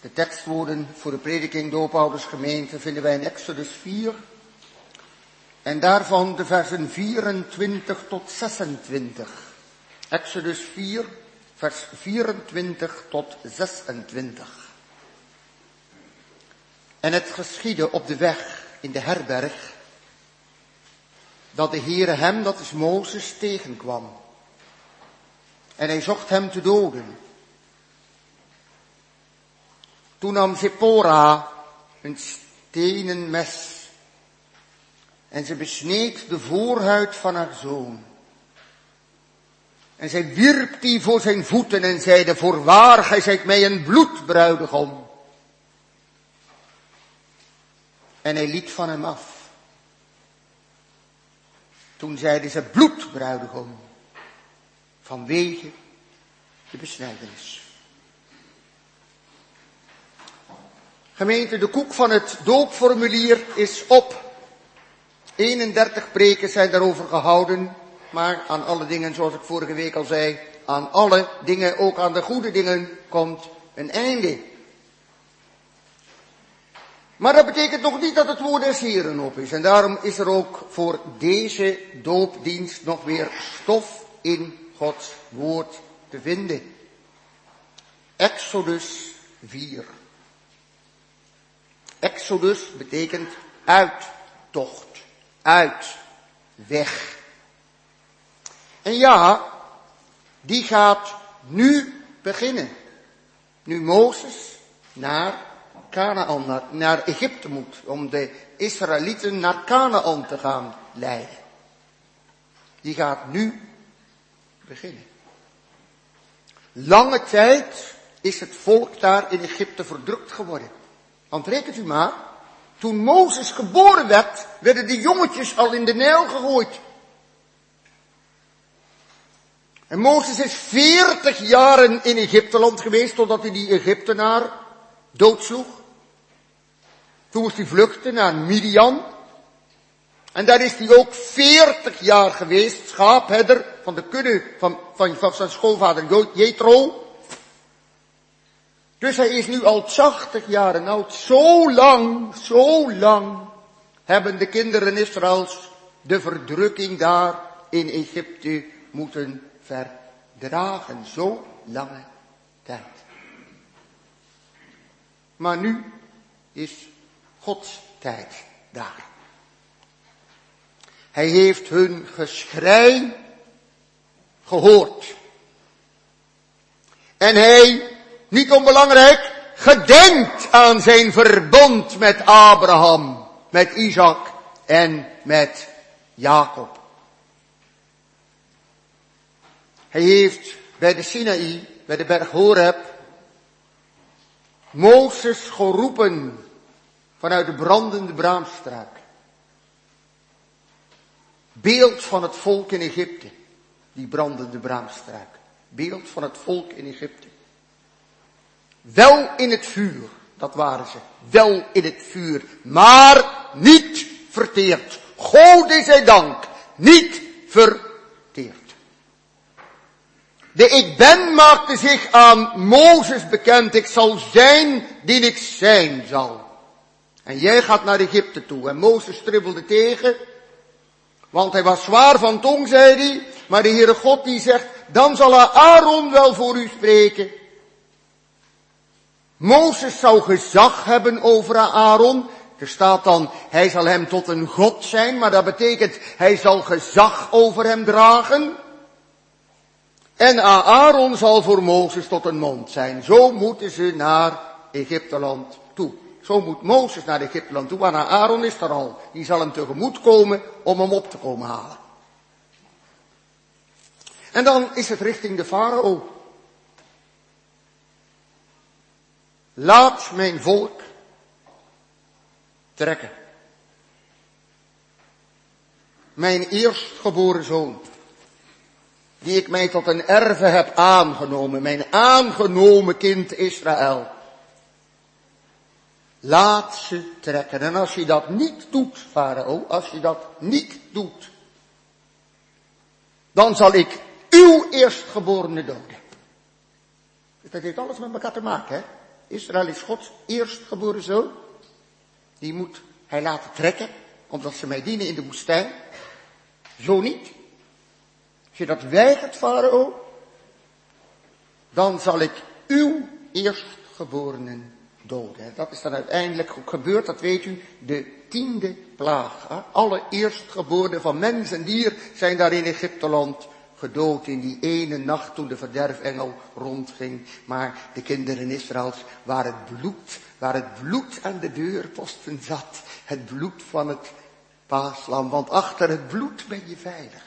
De tekstwoorden voor de prediking Doopoudersgemeente vinden wij in Exodus 4. En daarvan de versen 24 tot 26. Exodus 4, vers 24 tot 26. En het geschiedde op de weg in de herberg, dat de Heere hem, dat is Mozes, tegenkwam. En hij zocht hem te doden. Toen nam Zipporah een stenen mes en ze besneed de voorhuid van haar zoon. En zij wierp die voor zijn voeten en zeide, voorwaar, gij zijt mij een bloedbruidegom. En hij liet van hem af. Toen zeiden ze, bloedbruidegom, vanwege de besnijdenis. Gemeente, de koek van het doopformulier is op. 31 preken zijn daarover gehouden, maar aan alle dingen, zoals ik vorige week al zei, aan alle dingen, ook aan de goede dingen, komt een einde. Maar dat betekent nog niet dat het woord des Heren op is. En daarom is er ook voor deze doopdienst nog weer stof in Gods woord te vinden. Exodus 4. Exodus betekent uittocht, uit, weg. En ja, die gaat nu beginnen. Nu Mozes naar Kanaan, naar Egypte moet, om de Israëlieten naar Kanaan te gaan leiden. Die gaat nu beginnen. Lange tijd is het volk daar in Egypte verdrukt geworden. Want rekent u maar, toen Mozes geboren werd, werden die jongetjes al in de Nijl gegooid. En Mozes is 40 jaren in Egypteland geweest, totdat hij die Egyptenaar doodsloeg. Toen moest hij vluchten naar Midian. En daar is hij ook 40 jaar geweest, schaapherder van de kudde van zijn schoonvader Jethro. Dus hij is nu al 80 jaren oud. Zo lang hebben de kinderen Israëls de verdrukking daar in Egypte moeten verdragen. Zo lange tijd. Maar nu is Gods tijd daar. Hij heeft hun geschrei gehoord. En hij, niet onbelangrijk, gedenkt aan zijn verbond met Abraham, met Isaac en met Jacob. Hij heeft bij de Sinaï, bij de berg Horeb, Mozes geroepen vanuit de brandende braamstruik. Beeld van het volk in Egypte, die brandende braamstruik. Beeld van het volk in Egypte. Wel in het vuur, dat waren ze. Wel in het vuur, maar niet verteerd. Gode zij dank, niet verteerd. De ik ben maakte zich aan Mozes bekend. Ik zal zijn die ik zijn zal. En jij gaat naar Egypte toe. En Mozes stribbelde tegen. Want hij was zwaar van tong, zei hij. Maar de Heere God die zegt, dan zal Aaron wel voor u spreken. Mozes zou gezag hebben over Aaron. Er staat dan, hij zal hem tot een God zijn. Maar dat betekent, hij zal gezag over hem dragen. En Aaron zal voor Mozes tot een mond zijn. Zo moeten ze naar Egypteland toe. Zo moet Mozes naar Egypteland toe. Maar Aaron is er al. Die zal hem tegemoet komen om hem op te komen halen. En dan is het richting de farao. Laat mijn volk trekken. Mijn eerstgeboren zoon, die ik mij tot een erve heb aangenomen, mijn aangenomen kind Israël. Laat ze trekken. En als je dat niet doet, farao, als je dat niet doet, dan zal ik uw eerstgeborene doden. Dus dat heeft alles met elkaar te maken, hè? Israël is Gods eerstgeboren zoon. Die moet hij laten trekken, omdat ze mij dienen in de woestijn. Zo niet. Als je dat weigert, farao, dan zal ik uw eerstgeborenen doden. Dat is dan uiteindelijk ook gebeurd, dat weet u, de 10e plaag. Alle eerstgeborenen van mens en dier zijn daar in Egypteland gedood in die ene nacht toen de verderfengel rondging. Maar de kinderen Israëls, waar het bloed aan de deurposten zat, het bloed van het paaslam, want achter het bloed ben je veilig.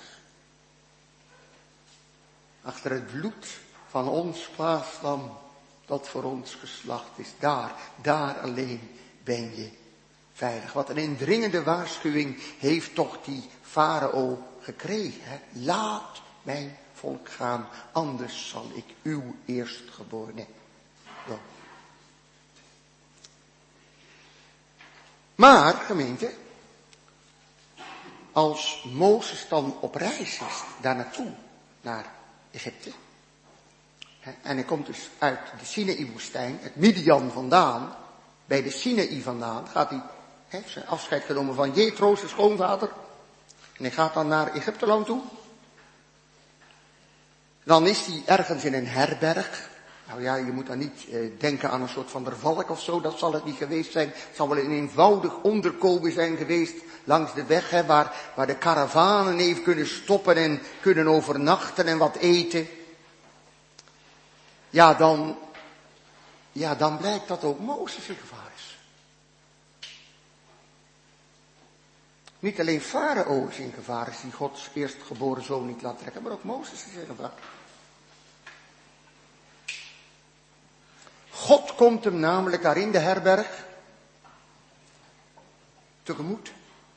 Achter het bloed van ons paaslam, dat voor ons geslacht is, daar alleen ben je veilig. Wat een indringende waarschuwing heeft toch die farao gekregen. Hè? Laat mijn volk gaan, anders zal ik uw eerstgeborene doden. Maar, gemeente, als Mozes dan op reis is, daar naartoe, naar Egypte, en hij komt dus uit de Sinaï-woestijn, het Midian vandaan, bij de Sinaï vandaan, gaat hij, heeft zijn afscheid genomen van Jethro, zijn schoonvader, en hij gaat dan naar Egypteland toe. Dan is hij ergens in een herberg. Nou ja, je moet dan niet denken aan een soort van der valk of zo, dat zal het niet geweest zijn. Het zal wel een eenvoudig onderkomen zijn geweest langs de weg, hè, waar de karavanen even kunnen stoppen en kunnen overnachten en wat eten. Ja, dan blijkt dat ook Mozes in gevaar is. Niet alleen farao is in gevaar, is die Gods eerstgeboren zoon niet laat trekken, maar ook Mozes is in gevaar. God komt hem namelijk daar in de herberg tegemoet.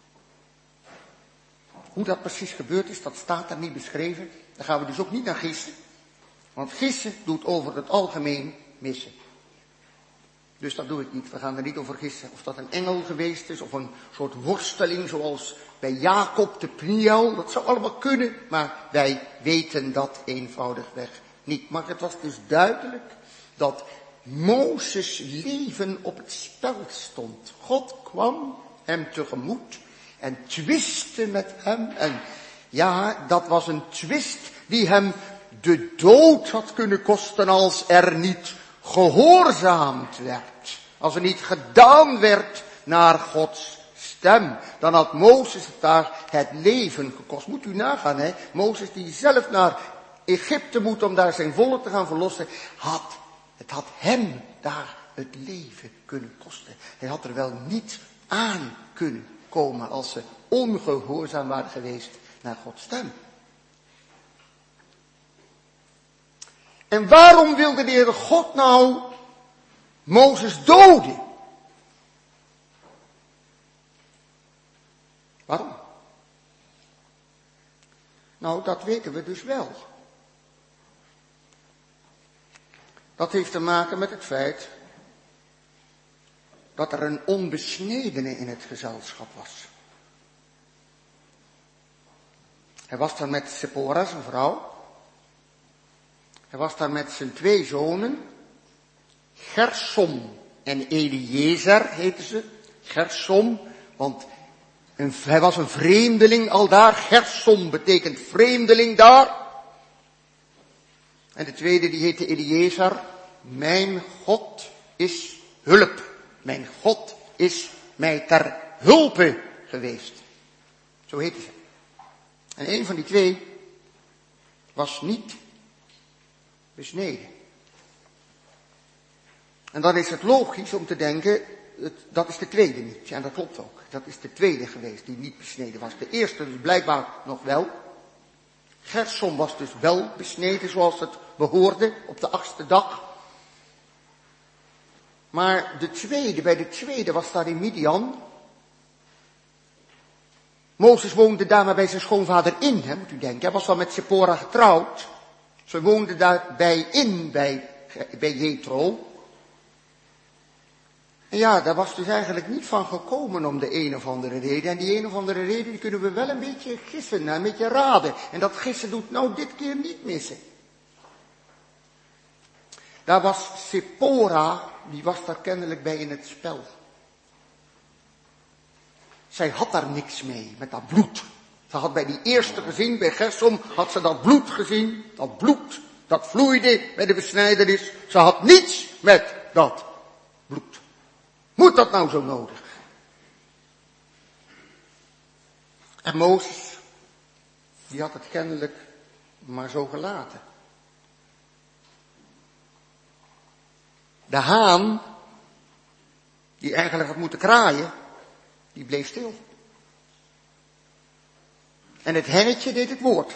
Hoe dat precies gebeurd is, dat staat daar niet beschreven. Daar gaan we dus ook niet naar gissen. Want gissen doet over het algemeen missen. Dus dat doe ik niet. We gaan er niet over gissen. Of dat een engel geweest is, of een soort worsteling zoals bij Jacob de Pniel. Dat zou allemaal kunnen, maar wij weten dat eenvoudigweg niet. Maar het was dus duidelijk dat Mozes' leven op het spel stond. God kwam hem tegemoet en twistte met hem. En ja, dat was een twist die hem de dood had kunnen kosten als er niet gehoorzaamd werd. Als er niet gedaan werd naar Gods stem. Dan had Mozes daar het leven gekost. Moet u nagaan, hè. Mozes die zelf naar Egypte moet om daar zijn volk te gaan verlossen. Het had hem daar het leven kunnen kosten. Hij had er wel niet aan kunnen komen als ze ongehoorzaam waren geweest naar Gods stem. En waarom wilde de Heere God nou Mozes doden? Waarom? Nou, dat weten we dus wel. Dat heeft te maken met het feit dat er een onbesnedene in het gezelschap was. Hij was daar met Sephora, zijn vrouw. Hij was daar met zijn 2 zonen, Gersom en Eliezer heten ze. Gersom, want hij was een vreemdeling al daar. Gersom betekent vreemdeling daar. En de tweede die heette Eliezer. Mijn God is hulp. Mijn God is mij ter hulpe geweest. Zo heette ze. En een van die 2 was niet besneden. En dan is het logisch om te denken, dat is de tweede niet. Ja, en dat klopt ook. Dat is de tweede geweest die niet besneden was. De eerste dus blijkbaar nog wel. Gersom was dus wel besneden zoals het behoorde op de 8e dag. Maar bij de tweede was daar in Midian. Mozes woonde daar maar bij zijn schoonvader in, hè, moet u denken. Hij was wel met Sephora getrouwd. Ze woonden daarbij in, bij Jethro. En ja, daar was dus eigenlijk niet van gekomen om de een of andere reden. En die een of andere reden, die kunnen we wel een beetje gissen, een beetje raden. En dat gissen doet nou dit keer niet missen. Daar was Sephora, die was daar kennelijk bij in het spel. Zij had daar niks mee, met dat bloed. Ze had bij die eerste gezien, bij Gersom, had ze dat bloed gezien. Dat bloed, dat vloeide bij de besnijdenis. Ze had niets met dat bloed. Moet dat nou zo nodig? En Mozes, die had het kennelijk maar zo gelaten. De haan, die eigenlijk had moeten kraaien, die bleef stil. En het hennetje deed het woord.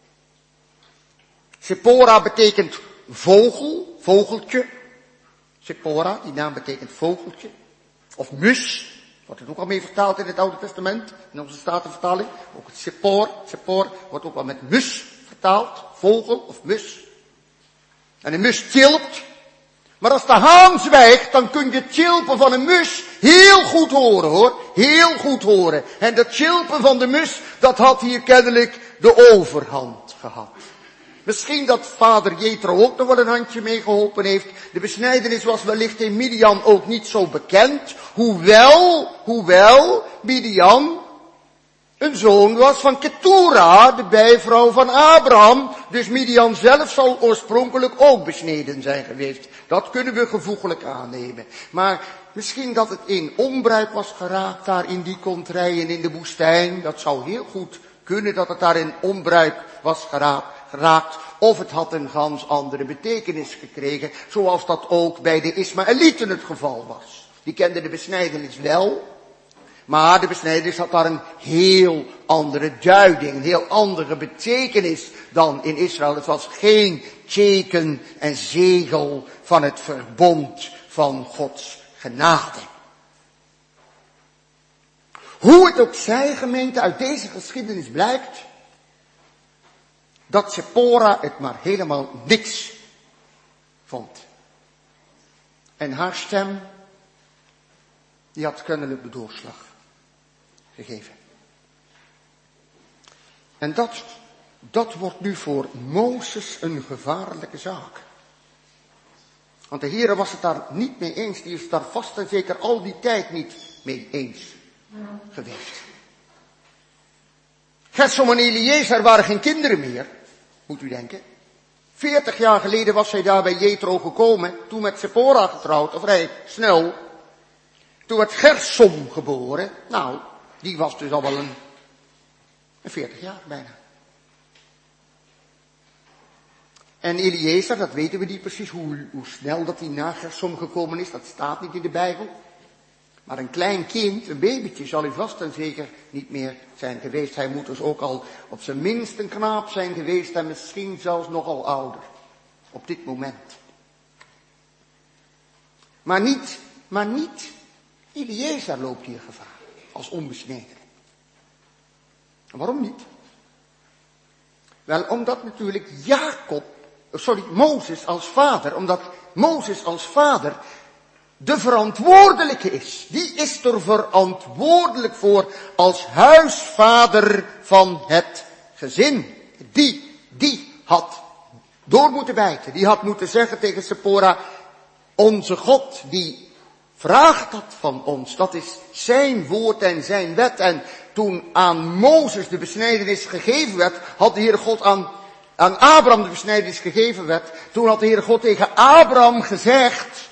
Sephora betekent vogel, vogeltje. Sephora, die naam betekent vogeltje. Of mus, wordt het ook al mee vertaald in het Oude Testament, in onze Statenvertaling. Ook het Sephor wordt ook wel met mus vertaald, vogel of mus. En een mus tjilpt. Maar als de haan zwijgt, dan kun je het tjilpen van een mus heel goed horen, hoor. Heel goed horen. En dat tjilpen van de mus, dat had hier kennelijk de overhand gehad. Misschien dat vader Jethro ook nog wel een handje mee geholpen heeft. De besnijdenis was wellicht in Midian ook niet zo bekend. Hoewel Midian een zoon was van Ketura, de bijvrouw van Abraham. Dus Midian zelf zal oorspronkelijk ook besneden zijn geweest. Dat kunnen we gevoeglijk aannemen. Maar misschien dat het in onbruik was geraakt daar in die kontrijen in de woestijn. Dat zou heel goed kunnen dat het daar in onbruik was geraakt. Of het had een gans andere betekenis gekregen. Zoals dat ook bij de Ismaëlieten het geval was. Die kenden de besnijdenis wel. Maar de besnijdenis had daar een heel andere duiding, een heel andere betekenis dan in Israël. Het was geen teken en zegel van het verbond van Gods genade. Hoe het ook zij, gemeente, uit deze geschiedenis blijkt dat Sephora het maar helemaal niks vond. En haar stem, die had kennelijk de doorslag gegeven. En dat wordt nu voor Mozes een gevaarlijke zaak. Want de Heere was het daar niet mee eens. Die is daar vast en zeker al die tijd niet mee eens geweest. Gersom en Eliezer waren geen kinderen meer, moet u denken. 40 jaar geleden was hij daar bij Jethro gekomen, toen met Sephora getrouwd, of vrij snel. Toen werd Gersom geboren. Nou, die was dus al wel een 40 jaar bijna. En Eliezer, dat weten we niet precies hoe snel dat hij na Gersom gekomen is. Dat staat niet in de Bijbel. Maar een klein kind, een babytje, zal hij vast en zeker niet meer zijn geweest. Hij moet dus ook al op zijn minst een knaap zijn geweest en misschien zelfs nogal ouder. Op dit moment. Maar niet Eliezer loopt hier gevaar. Als onbesneden. Waarom niet? Wel, omdat natuurlijk Mozes als vader de verantwoordelijke is. Die is er verantwoordelijk voor als huisvader van het gezin. Die had door moeten bijten. Die had moeten zeggen tegen Sephora, onze God, die vraagt dat van ons. Dat is zijn woord en zijn wet. En toen aan Mozes de besnijdenis gegeven werd, had de Heere God aan Abraham de besnijdenis gegeven werd. Toen had de Heere God tegen Abraham gezegd,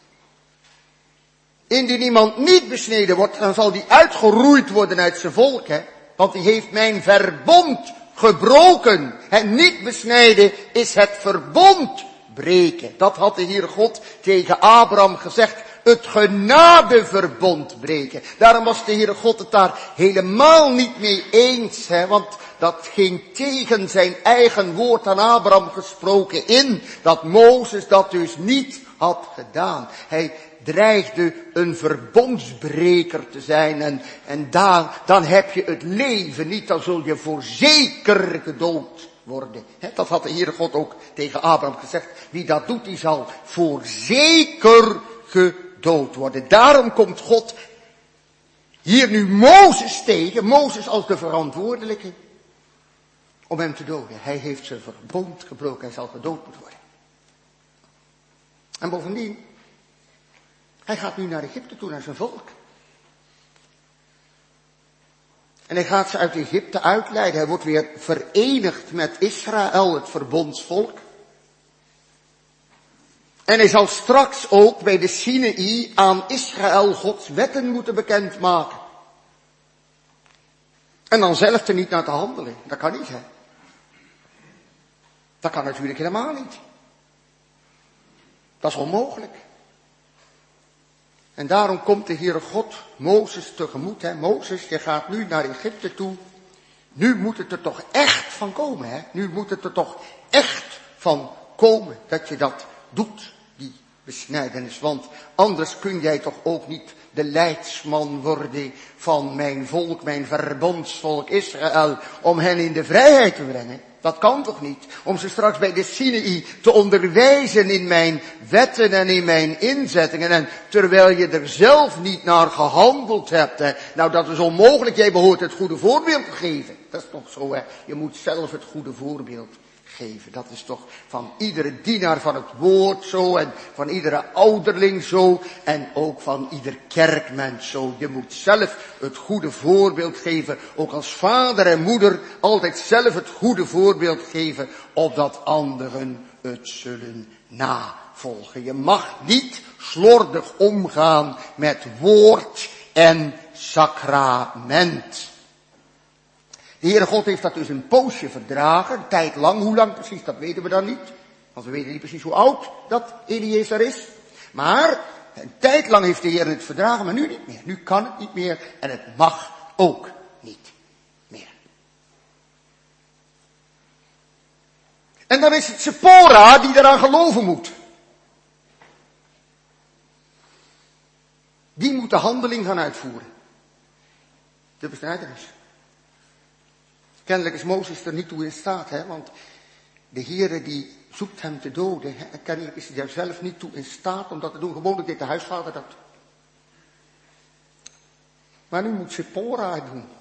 indien iemand niet besneden wordt, dan zal die uitgeroeid worden uit zijn volk. Want die heeft mijn verbond gebroken. En niet besnijden is het verbond breken. Dat had de Heere God tegen Abraham gezegd. Het genadeverbond breken. Daarom was de Heere God het daar helemaal niet mee eens. Want dat ging tegen zijn eigen woord aan Abraham gesproken in. Dat Mozes dat dus niet had gedaan. Hij dreigde een verbondsbreker te zijn. En dan heb je het leven niet. Dan zul je voorzeker gedood worden. Dat had de Heere God ook tegen Abraham gezegd. Wie dat doet, die zal voorzeker gedood worden. Daarom komt God hier nu Mozes tegen. Mozes als de verantwoordelijke. Om hem te doden. Hij heeft zijn verbond gebroken. Hij zal gedood moeten worden. En bovendien, hij gaat nu naar Egypte toe, naar zijn volk. En hij gaat ze uit Egypte uitleiden. Hij wordt weer verenigd met Israël, het verbondsvolk. En hij zal straks ook bij de Sinaï aan Israël Gods wetten moeten bekendmaken. En dan zelf er niet naar te handelen. Dat kan niet, hè. Dat kan natuurlijk helemaal niet. Dat is onmogelijk. En daarom komt de Heere God Mozes tegemoet. Hè. Mozes, je gaat nu naar Egypte toe. Nu moet het er toch echt van komen. Hè. Nu moet het er toch echt van komen dat je dat doet, die besnijdenis. Want anders kun jij toch ook niet de leidsman worden van mijn volk, mijn verbondsvolk Israël, om hen in de vrijheid te brengen. Dat kan toch niet? Om ze straks bij de Sinaï te onderwijzen in mijn wetten en in mijn inzettingen. En terwijl je er zelf niet naar gehandeld hebt. Hè. Nou, dat is onmogelijk. Jij behoort het goede voorbeeld te geven. Dat is toch zo, hè. Je moet zelf het goede voorbeeld geven. Dat is toch van iedere dienaar van het woord zo. En van iedere ouderling zo. En ook van ieder kerkmens zo. Je moet zelf het goede voorbeeld geven. Ook als vader en moeder altijd zelf het goede voorbeeld geven. Opdat anderen het zullen navolgen. Je mag niet slordig omgaan met woord en sacrament. De Heere God heeft dat dus een poosje verdragen, een tijd lang. Hoe lang precies, dat weten we dan niet. Want we weten niet precies hoe oud dat Eliezer is. Maar een tijd lang heeft de Heer het verdragen, maar nu niet meer. Nu kan het niet meer en het mag ook niet meer. En dan is het Sephora die eraan geloven moet. Die moet de handeling gaan uitvoeren. De besnijdenis. Kennelijk is Mozes er niet toe in staat, hè, want de Heere die zoekt hem te doden. Hè, en kennelijk is hij daar zelf niet toe in staat om dat te doen. Gewoonlijk deed de huisvader dat. Maar nu moet Sephora het doen.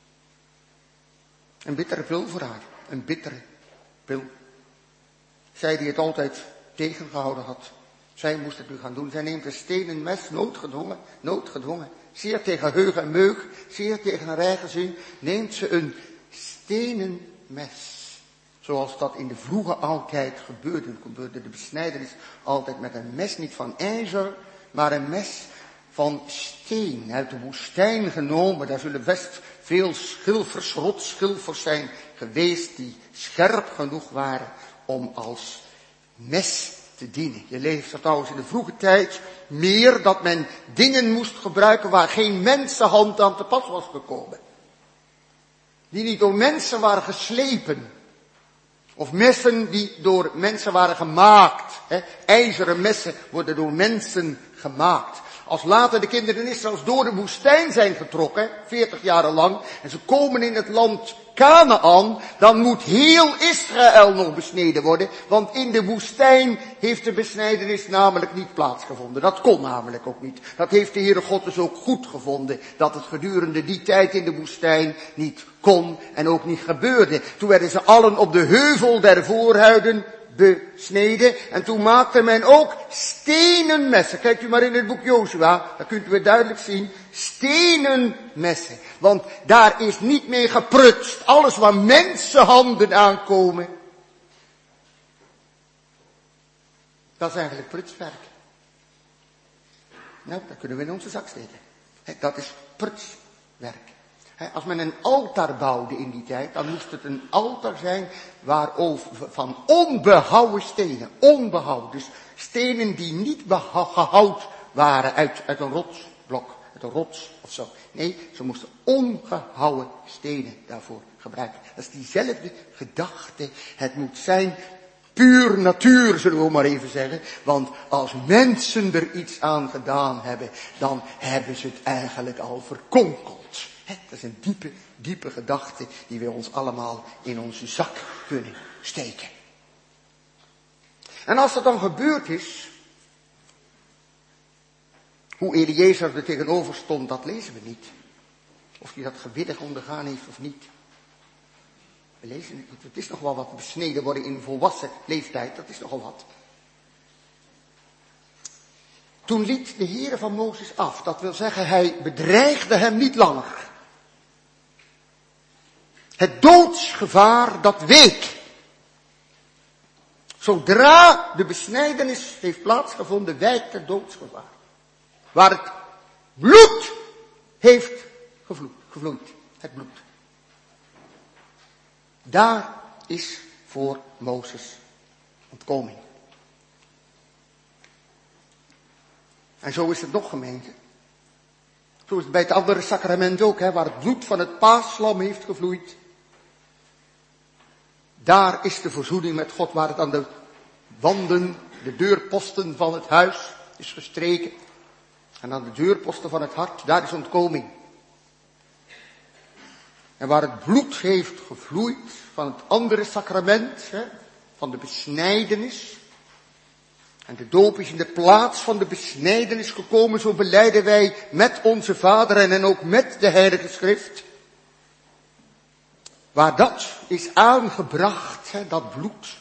Een bittere pil voor haar. Een bittere pil. Zij die het altijd tegengehouden had. Zij moest het nu gaan doen. Zij neemt een stenen mes, noodgedwongen. Zeer tegen heug en meug, zeer tegen een rijgezin, neemt ze een stenen mes. Zoals dat in de vroege oudheid gebeurde de besnijdenis altijd met een mes, niet van ijzer, maar een mes van steen, uit de woestijn genomen. Daar zullen best veel schilfers, rotschilfers zijn geweest die scherp genoeg waren om als mes te dienen. Je leest er trouwens in de vroege tijd meer dat men dingen moest gebruiken waar geen mensenhand aan te pas was gekomen. Die niet door mensen waren geslepen. Of messen die door mensen waren gemaakt. IJzeren messen worden door mensen gemaakt. Als later de kinderen Israëls door de woestijn zijn getrokken, 40 jaar lang, en ze komen in het land Kanaan, dan moet heel Israël nog besneden worden, want in de woestijn heeft de besnijdenis namelijk niet plaatsgevonden. Dat kon namelijk ook niet. Dat heeft de Heere God dus ook goed gevonden, dat het gedurende die tijd in de woestijn niet kon en ook niet gebeurde. Toen werden ze allen op de heuvel der voorhuiden besneden. En toen maakte men ook stenen messen. Kijkt u maar in het boek Jozua, daar kunt u weer duidelijk zien. Stenen messen. Want daar is niet meer geprutst. Alles waar mensenhanden aankomen. Dat is eigenlijk prutswerk. Nou, dat kunnen we in onze zak steken. Dat is prutswerk. Als men een altaar bouwde in die tijd, dan moest het een altaar zijn van onbehouwen stenen. Onbehouwen. Dus stenen die niet gehoud waren uit een rotsblok, uit een rots of zo. Nee, ze moesten ongehouwen stenen daarvoor gebruiken. Dat is diezelfde gedachte. Het moet zijn puur natuur, zullen we maar even zeggen. Want als mensen er iets aan gedaan hebben, dan hebben ze het eigenlijk al verkonkeld. Dat is een diepe, diepe gedachte die we ons allemaal in onze zak kunnen steken. En als dat dan gebeurd is, hoe Eliezer er tegenover stond, dat lezen we niet. Of hij dat gewillig ondergaan heeft of niet. We lezen het niet. Het is nog wel wat besneden worden in volwassen leeftijd, dat is nogal wat. Toen liet de Heere van Mozes af. Dat wil zeggen, hij bedreigde hem niet langer. Het doodsgevaar, dat week. Zodra de besnijdenis heeft plaatsgevonden, wijkt het doodsgevaar. Waar het bloed heeft gevloeid. Het bloed. Daar is voor Mozes ontkoming. En zo is het nog, gemeente. Zo is het bij het andere sacrament ook, waar het bloed van het paaslam heeft gevloeid. Daar is de verzoening met God, waar het aan de wanden, de deurposten van het huis is gestreken. En aan de deurposten van het hart, daar is ontkoming. En waar het bloed heeft gevloeid van het andere sacrament, van de besnijdenis. En de doop is in de plaats van de besnijdenis gekomen, zo belijden wij met onze Vader en ook met de Heilige Schrift. Waar dat is aangebracht, dat bloed,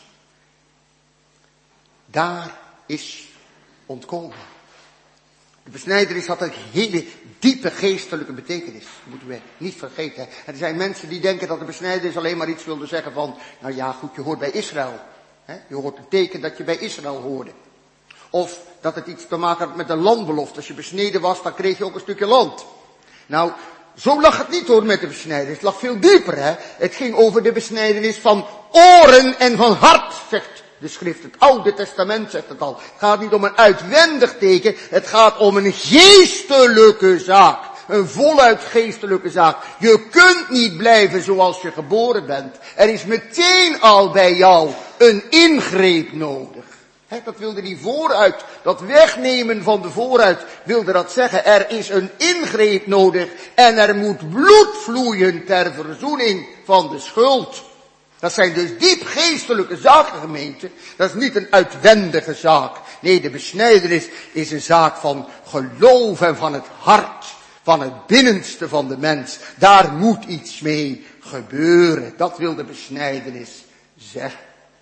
daar is ontkomen. De besnijdenis had een hele diepe geestelijke betekenis. Dat moeten we niet vergeten. Er zijn mensen die denken dat de besnijdenis alleen maar iets wilde zeggen van, nou ja goed, je hoort bij Israël. Je hoort een teken dat je bij Israël hoorde. Of dat het iets te maken had met de landbelofte. Als je besneden was, dan kreeg je ook een stukje land. Nou, zo lag het niet hoor met de besnijdenis. Het lag veel dieper, Het ging over de besnijdenis van oren en van hart, zegt de schrift. Het Oude Testament zegt het al. Het gaat niet om een uitwendig teken. Het gaat om een geestelijke zaak. Een voluit geestelijke zaak. Je kunt niet blijven zoals je geboren bent. Er is meteen al bij jou een ingreep nodig. Dat wilde die vooruit, dat wegnemen van de vooruit, wilde dat zeggen. Er is een ingreep nodig en er moet bloed vloeien ter verzoening van de schuld. Dat zijn dus diep geestelijke zaken, gemeente. Dat is niet een uitwendige zaak. Nee, de besnijdenis is een zaak van geloof en van het hart, van het binnenste van de mens. Daar moet iets mee gebeuren. Dat wil de besnijdenis zeggen.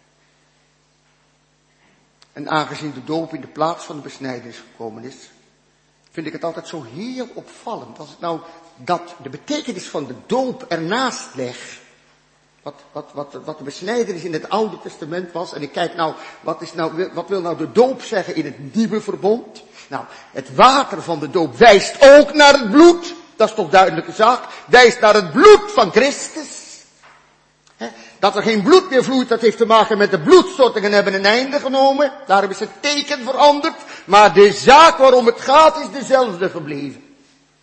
En aangezien de doop in de plaats van de besnijdenis gekomen is, vind ik het altijd zo heel opvallend. Als ik nou dat de betekenis van de doop ernaast leg, wat de besnijdenis in het Oude Testament was, en ik kijk nou, wat wil nou de doop zeggen in het Nieuwe Verbond? Nou, het water van de doop wijst ook naar het bloed, dat is toch duidelijke zaak, wijst naar het bloed van Christus. Dat er geen bloed meer vloeit, dat heeft te maken met de bloedstortingen hebben een einde genomen. Daarom is het teken veranderd. Maar de zaak waarom het gaat is dezelfde gebleven.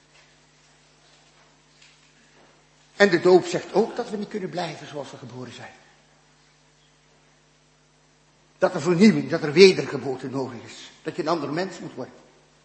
En de doop zegt ook dat we niet kunnen blijven zoals we geboren zijn. Dat er vernieuwing, dat er wedergeboorte nodig is. Dat je een ander mens moet worden.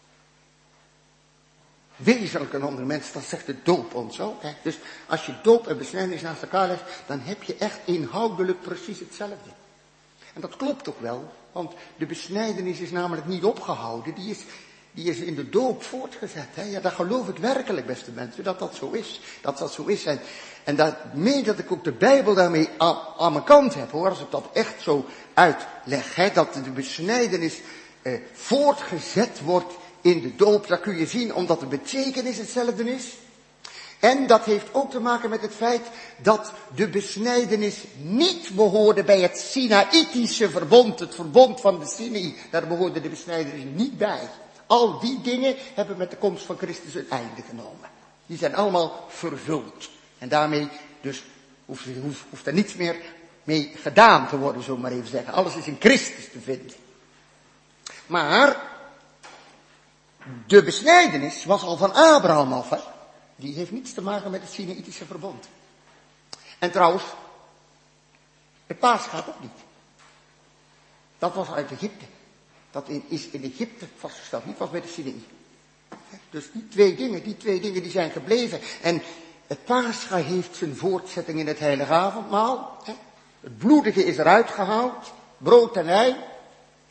Wezenlijk een ander mens, dat zegt de doop ons ook. Dus als je doop en besnijdenis naast elkaar legt, dan heb je echt inhoudelijk precies hetzelfde. En dat klopt ook wel, want de besnijdenis is namelijk niet opgehouden, die is in de doop voortgezet. Ja, dat geloof ik werkelijk, beste mensen, dat dat zo is. Dat dat zo is. En daarmee dat ik ook de Bijbel daarmee aan mijn kant heb, hoor, als ik dat echt zo uitleg. Dat de besnijdenis voortgezet wordt in de doop, dat kun je zien omdat de betekenis hetzelfde is. En dat heeft ook te maken met het feit dat de besnijdenis niet behoorde bij het Sinaïtische verbond, het verbond van de Sinaï. Daar behoorde de besnijdenis niet bij. Al die dingen hebben met de komst van Christus een einde genomen. Die zijn allemaal vervuld. En daarmee dus hoeft er niets meer mee gedaan te worden, zullen we maar even zeggen. Alles is in Christus te vinden. Maar de besnijdenis was al van Abraham af. Die heeft niets te maken met het Sinaïtische verbond. En trouwens, het paas gaat ook niet. Dat was uit Egypte. Dat is in Egypte vastgesteld, niet was bij de Sinaï. Dus die twee dingen die zijn gebleven. En het Pascha heeft zijn voortzetting in het heilige avondmaal. Het bloedige is eruit gehaald, brood en wijn.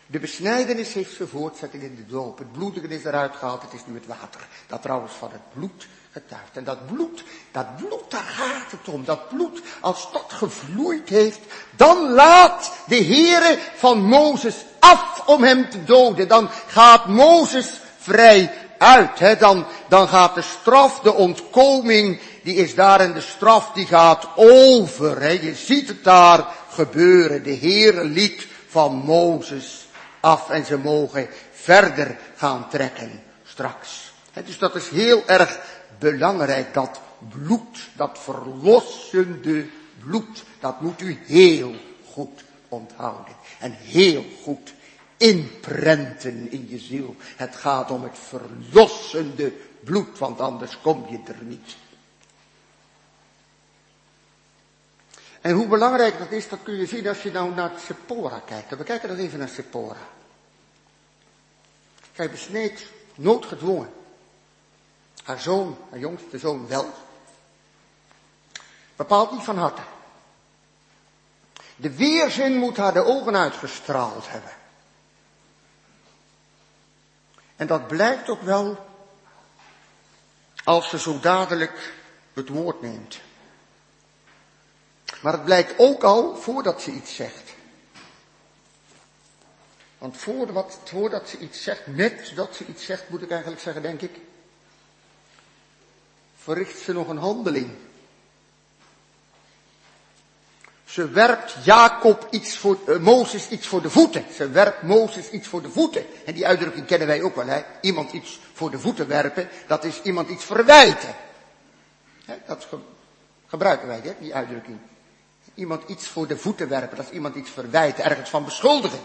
De besnijdenis heeft zijn voortzetting in de doop. Het bloedige is eruit gehaald, het is nu het water. Dat trouwens van het bloed getuigt. En dat bloed, daar gaat het om. Dat bloed, als dat gevloeid heeft, dan laat de Heere van Mozes af om hem te doden. Dan gaat Mozes vrij uit. Dan gaat de straf, de ontkoming, die is daar en de straf die gaat over. Je ziet het daar gebeuren. De Heere liet van Mozes af en ze mogen verder gaan trekken straks. Dus dat is heel erg belangrijk, dat bloed, dat verlossende bloed, dat moet u heel goed onthouden. En heel goed inprenten in je ziel. Het gaat om het verlossende bloed, want anders kom je er niet. En hoe belangrijk dat is, dat kun je zien als je nou naar Sephora kijkt. We kijken dan even naar Sephora. Zij besneed, noodgedwongen. Haar zoon, haar jongste zoon wel. Bepaald niet van harte. De weerzin moet haar de ogen uitgestraald hebben. En dat blijkt ook wel als ze zo dadelijk het woord neemt. Maar het blijkt ook al voordat ze iets zegt. Want voordat ze iets zegt, net dat ze iets zegt, moet ik eigenlijk zeggen, denk ik, verricht ze nog een handeling. Ze werpt Mozes iets voor de voeten. Ze werpt Mozes iets voor de voeten. En die uitdrukking kennen wij ook wel, hè. Iemand iets voor de voeten werpen, dat is iemand iets verwijten. Dat gebruiken wij, hè, die uitdrukking. Iemand iets voor de voeten werpen, dat is iemand iets verwijten, ergens van beschuldigen.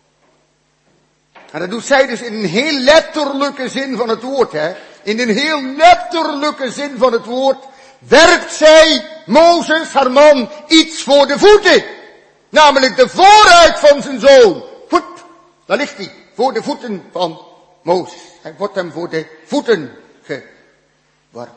En dat doet zij dus in een heel letterlijke zin van het woord, hè. In een heel letterlijke zin van het woord werpt zij, Mozes, haar man, iets voor de voeten. Namelijk de vooruit van zijn zoon. Goed, daar ligt hij, voor de voeten van Mozes. Hij wordt hem voor de voeten geworpen.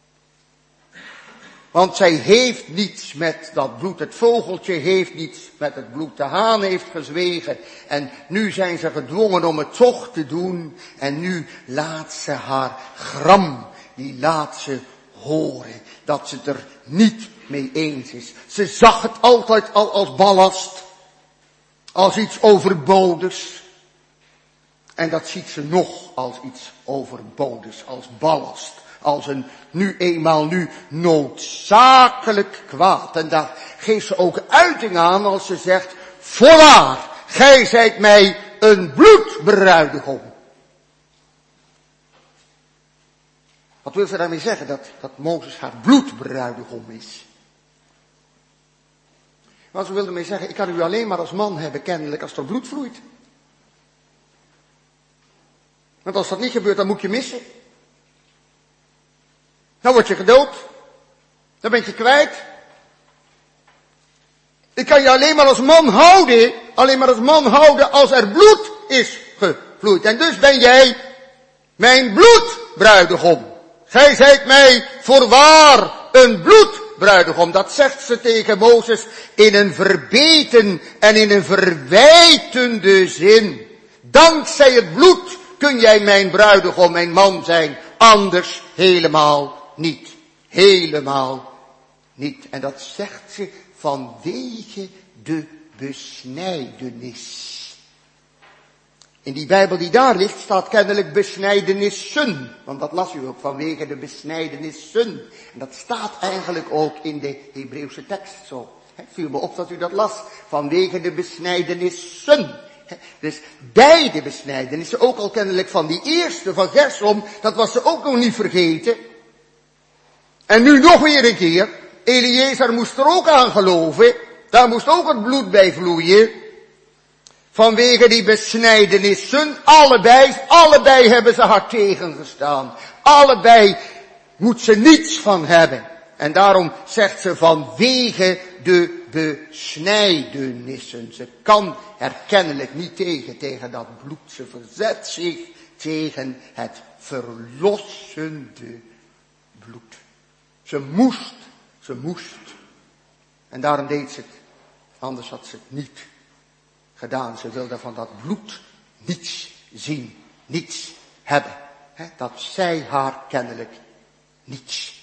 Want zij heeft niets met dat bloed. Het vogeltje heeft niets met het bloed. De haan heeft gezwegen. En nu zijn ze gedwongen om het toch te doen. En nu laat ze haar gram, die laat ze horen. Dat ze het er niet mee eens is. Ze zag het altijd al als ballast. Als iets overbodigs. En dat ziet ze nog als iets overbodigs, als ballast. Als een nu noodzakelijk kwaad. En daar geeft ze ook uiting aan als ze zegt, voorwaar, gij zijt mij een bloedbruidegom. Wat wil ze daarmee zeggen? Dat Mozes haar bloedbruidegom is. Wat ze wilde ermee zeggen, ik kan u alleen maar als man hebben kennelijk als er bloed vloeit. Want als dat niet gebeurt, dan moet je missen. Dan word je gedood. Dan ben je kwijt. Ik kan je alleen maar als man houden als er bloed is gevloeid. En dus ben jij mijn bloedbruidegom. Gij zijt mij voorwaar een bloedbruidegom. Dat zegt ze tegen Mozes in een verbeten en in een verwijtende zin. Dankzij het bloed kun jij mijn bruidegom, mijn man zijn. Anders helemaal niet. Helemaal niet. En dat zegt ze vanwege de besnijdenis. In die Bijbel die daar ligt staat kennelijk besnijdenissen. Want dat las u ook, vanwege de besnijdenissen. En dat staat eigenlijk ook in de Hebreeuwse tekst zo. Het viel me op dat u dat las. Vanwege de besnijdenissen. Dus beide besnijdenissen, ook al kennelijk van die eerste van Gersom, dat was ze ook nog niet vergeten. En nu nog weer een keer, Eliezer moest er ook aan geloven, daar moest ook het bloed bij vloeien. Vanwege die besnijdenissen, allebei hebben ze haar tegengestaan. Allebei moet ze niets van hebben. En daarom zegt ze vanwege de besnijdenissen. Ze kan er kennelijk niet tegen dat bloed. Ze verzet zich tegen het verlossende bloed. Ze moest. En daarom deed ze het. Anders had ze het niet gedaan. Ze wilden van dat bloed niets zien, niets hebben. Dat zei haar kennelijk niets.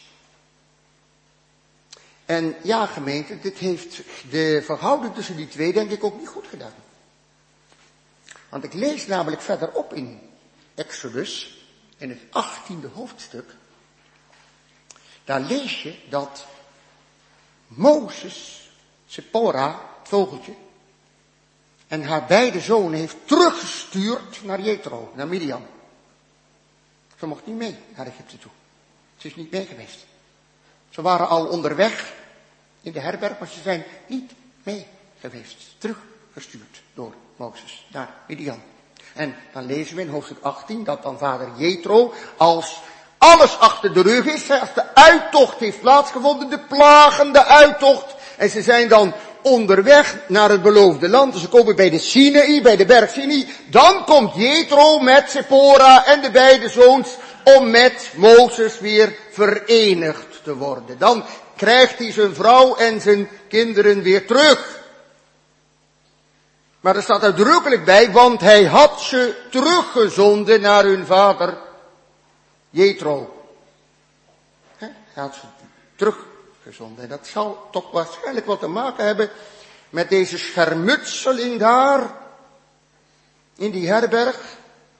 En ja, gemeente, dit heeft de verhouding tussen die twee denk ik ook niet goed gedaan. Want ik lees namelijk verderop in Exodus, in het 18e hoofdstuk. Daar lees je dat Mozes, Zipporah, het vogeltje, en haar beide zonen heeft teruggestuurd naar Jethro, naar Midian. Ze mocht niet mee naar Egypte toe. Ze is niet mee geweest. Ze waren al onderweg in de herberg, maar ze zijn niet mee geweest. Teruggestuurd door Mozes naar Midian. En dan lezen we in hoofdstuk 18 dat dan vader Jethro, als alles achter de rug is, als de uittocht heeft plaatsgevonden, de plagende uittocht, en ze zijn dan onderweg naar het beloofde land. Dus ze komen bij de Sinaï, bij de berg Sinaï. Dan komt Jethro met Zipporah en de beide zoons om met Mozes weer verenigd te worden. Dan krijgt hij zijn vrouw en zijn kinderen weer terug. Maar er staat uitdrukkelijk bij, want hij had ze teruggezonden naar hun vader Jethro. Hij had ze teruggezonden. En dat zal toch waarschijnlijk wat te maken hebben met deze schermutseling daar in die herberg.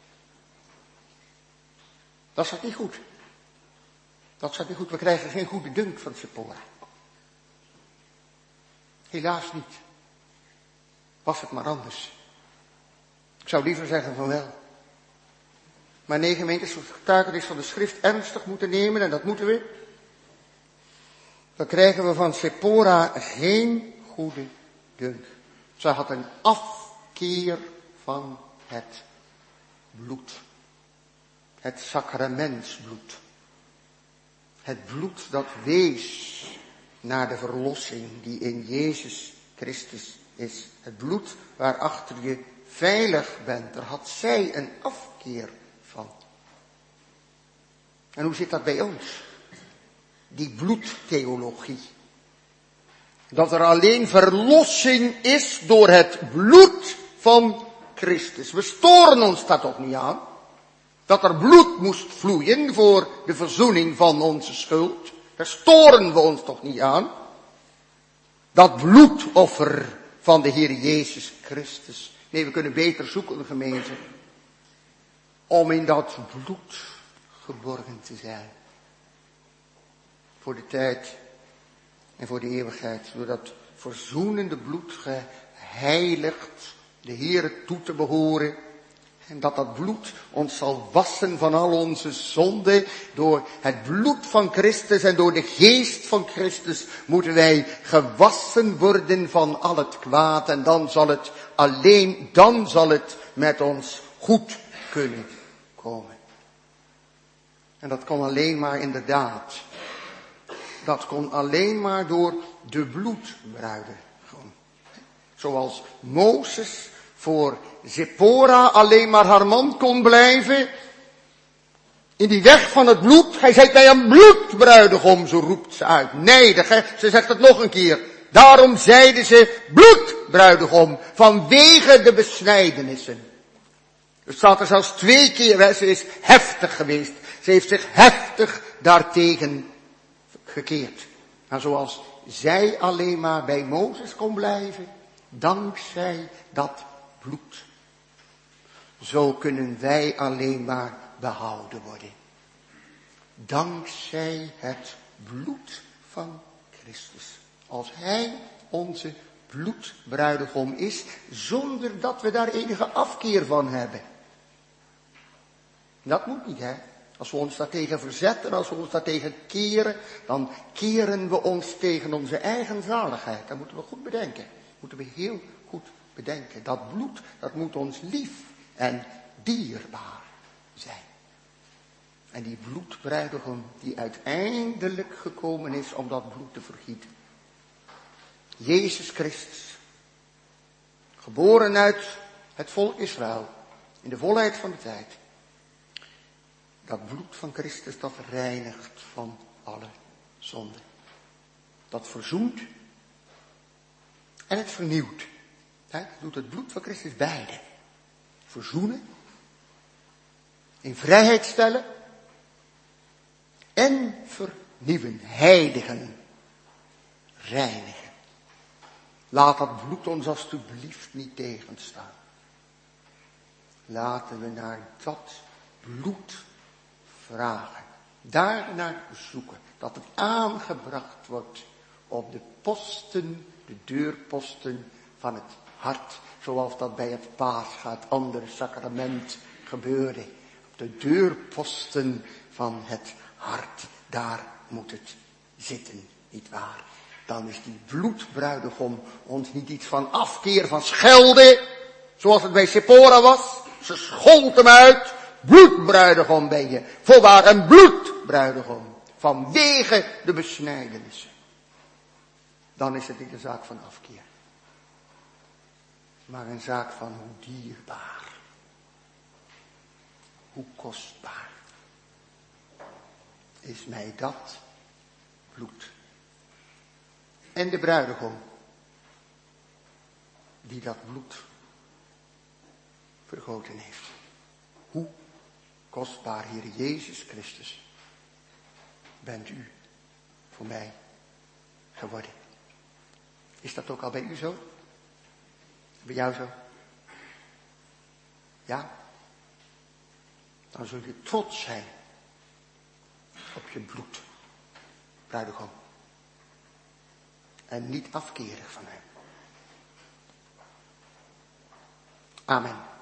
Dat zat niet goed. Dat zat niet goed. We krijgen geen goede dunk van Zipporah. Helaas niet. Was het maar anders. Ik zou liever zeggen van wel. Maar nee, gemeentes, het getuigenis van de schrift ernstig moeten nemen, en dat moeten we. Dan krijgen we van Zipporah geen goede dunk. Zij had een afkeer van het bloed. Het sacramentsbloed. Het bloed dat wees naar de verlossing die in Jezus Christus is. Het bloed waarachter je veilig bent. Daar had zij een afkeer van. En hoe zit dat bij ons? Die bloedtheologie. Dat er alleen verlossing is door het bloed van Christus. We storen ons daar toch niet aan? Dat er bloed moest vloeien voor de verzoening van onze schuld. Daar storen we ons toch niet aan? Dat bloedoffer van de Heer Jezus Christus. Nee, we kunnen beter zoeken, gemeente, om in dat bloed geborgen te zijn. Voor de tijd en voor de eeuwigheid. Door dat verzoenende bloed geheiligd de Heer toe te behoren. En dat bloed ons zal wassen van al onze zonden. Door het bloed van Christus en door de geest van Christus moeten wij gewassen worden van al het kwaad. En dan zal het met ons goed kunnen komen. En dat kon alleen maar inderdaad. Dat kon alleen maar door de bloedbruiden. Zoals Mozes voor Zipporah alleen maar haar man kon blijven. In die weg van het bloed. Hij zei bij een bloedbruidegom, zo roept ze uit. Nijdig, hè? Ze zegt het nog een keer. Daarom zeiden ze bloedbruidegom. Vanwege de besnijdenissen. Er staat er zelfs 2 keer, hè? Ze is heftig geweest. Ze heeft zich heftig daartegen gekeerd. Maar zoals zij alleen maar bij Mozes kon blijven, dankzij dat bloed. Zo kunnen wij alleen maar behouden worden. Dankzij het bloed van Christus. Als Hij onze bloedbruidegom is, zonder dat we daar enige afkeer van hebben. Dat moet niet, hè. Als we ons daartegen verzetten, als we ons daartegen keren, dan keren we ons tegen onze eigen zaligheid. Dat moeten we goed bedenken. Dat moeten we heel goed bedenken. Dat bloed, dat moet ons lief en dierbaar zijn. En die bloedbruidegom die uiteindelijk gekomen is om dat bloed te vergieten. Jezus Christus. Geboren uit het volk Israël. In de volheid van de tijd. Dat bloed van Christus dat reinigt van alle zonde. Dat verzoent en het vernieuwt. Hè, doet het bloed van Christus beide. Verzoenen. In vrijheid stellen. En vernieuwen. Heiligen. Reinigen. Laat dat bloed ons alstublieft niet tegenstaan. Laten we naar dat bloed vragen. Daarnaar zoeken. Dat het aangebracht wordt op de posten, de deurposten van het hart. Zoals dat bij het Pascha, het andere sacrament, gebeurde. Op de deurposten van het hart. Daar moet het zitten, nietwaar? Dan is die bloedbruidegom ons niet iets van afkeer, van schelden. Zoals het bij Sephora was. Ze schold hem uit. Bloedbruidegom ben je. Voorwaar een bloedbruidegom. Vanwege de besnijdenissen. Dan is het niet een zaak van afkeer. Maar een zaak van hoe dierbaar. Hoe kostbaar. Is mij dat bloed. En de bruidegom. Die dat bloed vergoten heeft. Hoe kostbaar, Heer Jezus Christus, bent u voor mij geworden. Is dat ook al bij u zo? Bij jou zo? Ja? Dan zul je trots zijn op je bloed, bruidegom. En niet afkerig van hem. Amen.